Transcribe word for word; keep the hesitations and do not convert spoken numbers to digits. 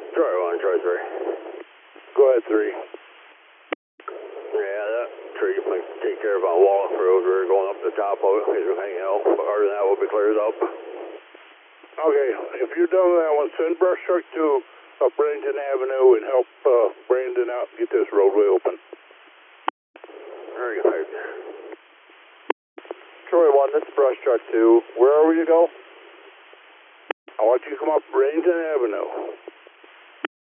Troy one, Troy three. Go ahead, three. Yeah, that tree you might take care of on Wallace Road. We're going up the top of it because we're hanging out. But other than that, we'll be cleared up. Okay, if you're done with that one, send brush truck to uh, Brandon Avenue and help uh, Brandon out and get this roadway open. Very good. Troy one, this is brush truck two. Where are we to go? I want you to come up Brandon Avenue.